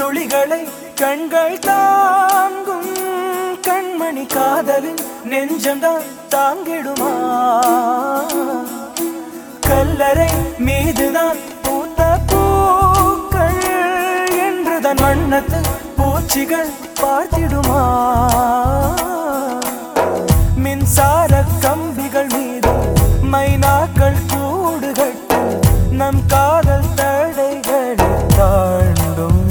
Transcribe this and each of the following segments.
துளிகளை கண்கள் தாங்கும் கண்மணி காதலின் நெஞ்சம்தான் தாங்கிடுமா கல்லறை மீதுதான் பூத்த பூக்கள் என்றுதான் வண்ணத்து பூச்சிகள் பார்த்திடுமா மின்சார கம்பிகள் மீது மைனாக்கள் கூடு கட்டும் நம் காதல் தடைகளை தாண்டும்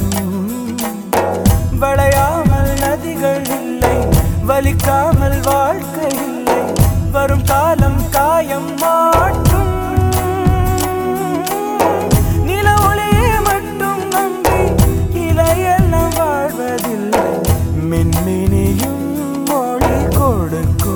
வளையாமல் நதிகள் இல்லை வலிக்காமல் வாழ்க்கை இல்லை வரும் காலம் காயம் மாற்றும் நில ஒளியை மட்டும் நம்பி இலையெல்லாம் வாழ்வதில்லை மின்மினியும் மொழி கொடுக்கும்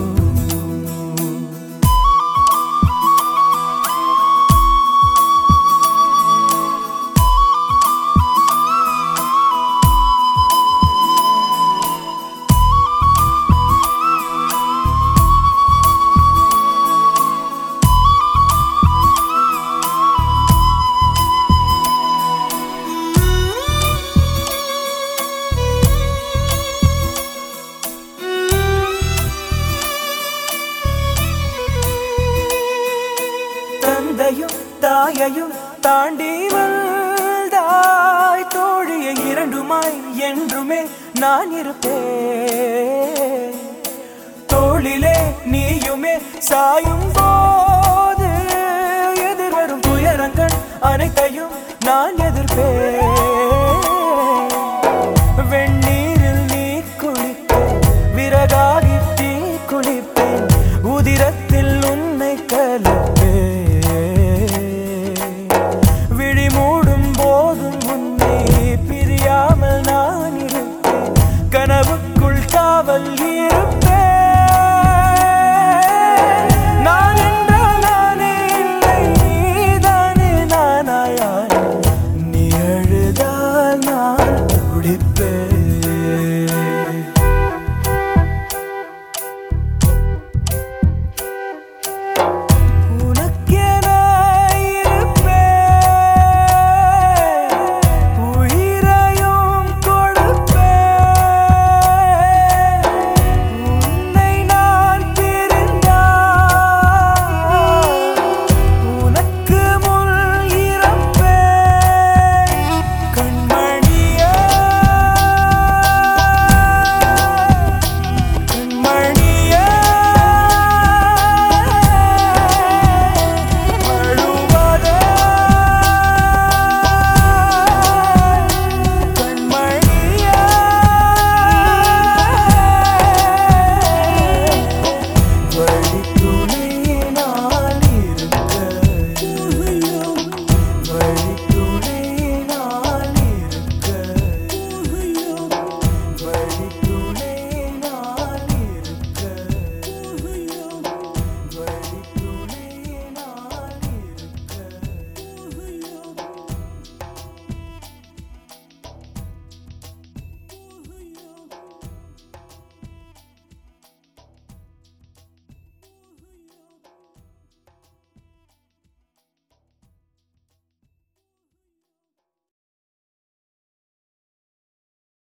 தந்தையும் தாயையும் தாண்டி வந்தாய் தோழியை இரண்டுமாய் என்றுமே நான் இருப்பேன் தோளிலே நீயுமே சாயும் போது எதிர்வரும் துயரங்கள் அனைத்தையும் நான் எதிர்ப்பேன் வெந்நீரில் நீ குளிப்பேன் விறகாகி தீ குளிப்பேன் உதிரத்தில் உன்னை கலப்பேன் கனவுக்குள் காவல் இருப்பேன் நான் என்றால் நானே இல்லை நீதானே நானாயான் நீ அழுதால் நான் துடிப்பேன்